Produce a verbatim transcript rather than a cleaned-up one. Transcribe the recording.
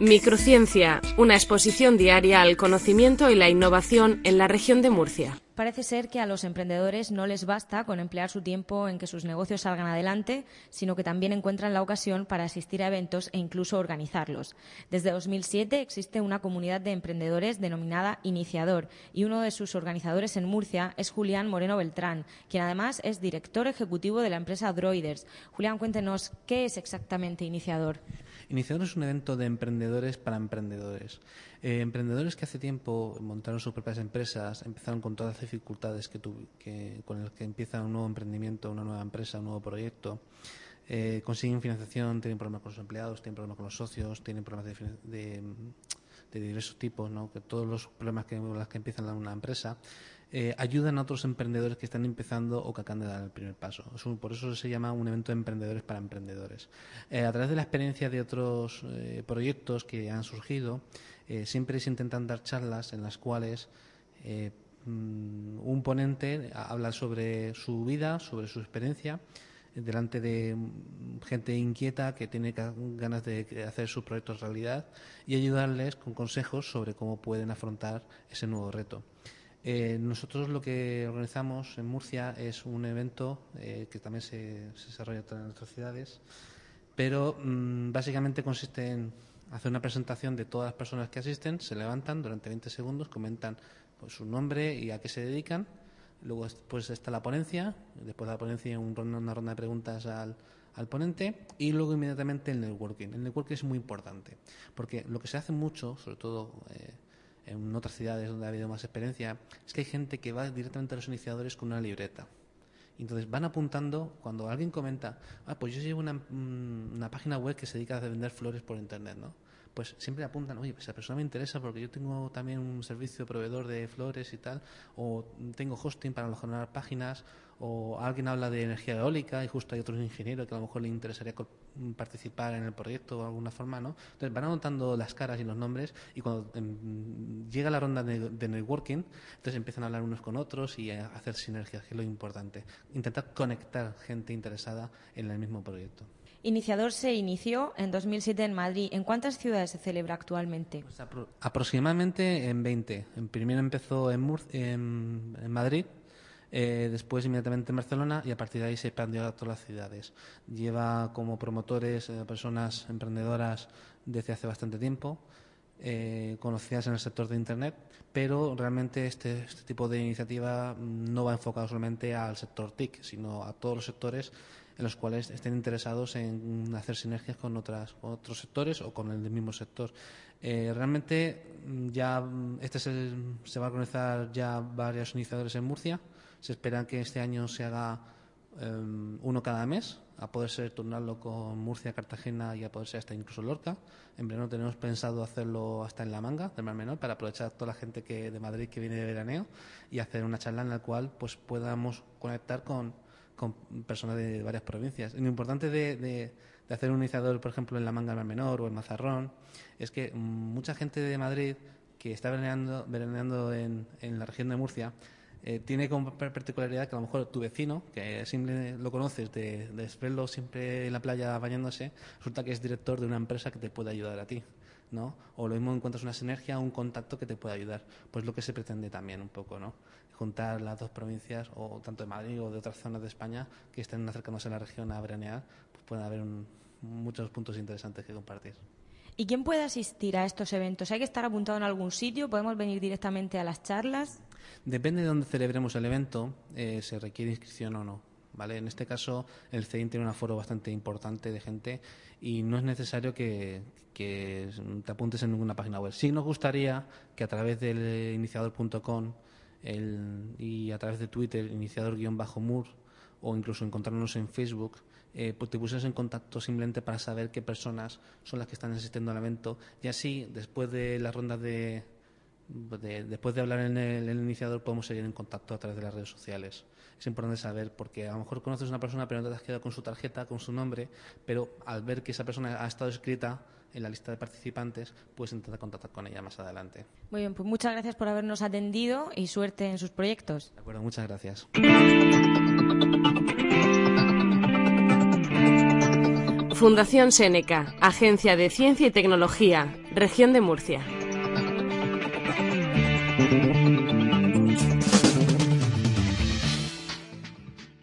Microciencia, una exposición diaria al conocimiento y la innovación en la región de Murcia. Parece ser que a los emprendedores no les basta con emplear su tiempo en que sus negocios salgan adelante, sino que también encuentran la ocasión para asistir a eventos e incluso organizarlos. Desde dos mil siete existe una comunidad de emprendedores denominada Iniciador y uno de sus organizadores en Murcia es Julián Moreno Beltrán, quien además es director ejecutivo de la empresa Droiders. Julián, cuéntenos, ¿qué es exactamente Iniciador? Iniciador es un evento de emprendedores para emprendedores. Eh, emprendedores que hace tiempo montaron sus propias empresas, empezaron con todas las dificultades que, tu, que con las que empieza un nuevo emprendimiento, una nueva empresa, un nuevo proyecto. Eh, consiguen financiación, tienen problemas con los empleados, tienen problemas con los socios, tienen problemas de, de, de diversos tipos, ¿no? Que todos los problemas que, con los que empiezan una empresa. Eh, ayudan a otros emprendedores que están empezando o que acaban de dar el primer paso. Por eso se llama un evento de emprendedores para emprendedores. Eh, a través de la experiencia de otros eh, proyectos que han surgido, eh, siempre se intentan dar charlas en las cuales eh, un ponente habla sobre su vida, sobre su experiencia, delante de gente inquieta que tiene ganas de hacer sus proyectos realidad y ayudarles con consejos sobre cómo pueden afrontar ese nuevo reto. Eh, nosotros lo que organizamos en Murcia es un evento eh, que también se, se desarrolla en otras ciudades, pero mmm, básicamente consiste en hacer una presentación de todas las personas que asisten, se levantan durante veinte segundos, comentan pues, su nombre y a qué se dedican, luego después está la ponencia, después de la ponencia un, una ronda de preguntas al, al ponente y luego inmediatamente el networking. El networking es muy importante porque lo que se hace mucho, sobre todo eh, en otras ciudades donde ha habido más experiencia, es que hay gente que va directamente a los iniciadores con una libreta. Entonces van apuntando, cuando alguien comenta, ah, pues yo llevo una, una página web que se dedica a vender flores por internet, ¿no? Pues siempre apuntan, oye, pues esa persona me interesa porque yo tengo también un servicio proveedor de flores y tal, o tengo hosting para alojar páginas, o alguien habla de energía eólica y justo hay otro ingeniero que a lo mejor le interesaría participar en el proyecto de alguna forma, ¿no? Entonces van anotando las caras y los nombres y cuando um, llega la ronda de, de networking, entonces empiezan a hablar unos con otros y a hacer sinergias, que es lo importante. Intentar conectar gente interesada en el mismo proyecto. Iniciador se inició en dos mil siete en Madrid. ¿En cuántas ciudades se celebra actualmente? Pues apro- aproximadamente en veinte. En primero empezó en, Mur- en, en Madrid, eh, después inmediatamente en Barcelona y a partir de ahí se expandió a todas las ciudades. Lleva como promotores eh, personas emprendedoras desde hace bastante tiempo, eh, conocidas en el sector de Internet, pero realmente este, este tipo de iniciativa no va enfocado solamente al sector T I C, sino a todos los sectores en los cuales estén interesados en hacer sinergias con, otras, con otros sectores o con el mismo sector. Eh, realmente ya este es el, se va a organizar ya varios iniciadores en Murcia. Se espera que este año se haga um, uno cada mes, a poder ser turnarlo con Murcia, Cartagena y a poder ser hasta incluso Lorca. En verano tenemos pensado hacerlo hasta en La Manga, del Mar Menor, para aprovechar a toda la gente que de Madrid que viene de veraneo y hacer una charla en la cual pues podamos conectar con con personas de varias provincias. Lo importante de, de, de hacer un iniciador, por ejemplo, en La Manga del Mar Menor o en Mazarrón, es que mucha gente de Madrid que está veraneando, veraneando en, en la región de Murcia eh, tiene como particularidad que a lo mejor tu vecino, que siempre lo conoces de, de verlo siempre en la playa bañándose, resulta que es director de una empresa que te puede ayudar a ti, ¿no? O lo mismo encuentras una sinergia, un contacto que te puede ayudar. Pues lo que se pretende también un poco, ¿no? Juntar las dos provincias, o tanto de Madrid o de otras zonas de España que estén acercándose a la región a veranear, pues pueden haber un, muchos puntos interesantes que compartir. ¿Y quién puede asistir a estos eventos? ¿Hay que estar apuntado en algún sitio? ¿Podemos venir directamente a las charlas? Depende de dónde celebremos el evento, eh, se requiere inscripción o no. ¿Vale? En este caso, el C E I N tiene un aforo bastante importante de gente y no es necesario que, que te apuntes en ninguna página web. Sí nos gustaría que a través del iniciador punto com el, y a través de Twitter, iniciador-mur, o incluso encontrarnos en Facebook, eh, pues te pusieras en contacto simplemente para saber qué personas son las que están asistiendo al evento y así, después de las rondas de... De, después de hablar en el, en el iniciador podemos seguir en contacto a través de las redes sociales. Es importante saber porque a lo mejor conoces a una persona pero no te has quedado con su tarjeta, con su nombre, pero al ver que esa persona ha estado escrita en la lista de participantes puedes intentar contactar con ella más adelante. Muy bien, pues muchas gracias por habernos atendido y suerte en sus proyectos. De acuerdo, muchas gracias. Fundación Seneca, Agencia de Ciencia y Tecnología, Región de Murcia.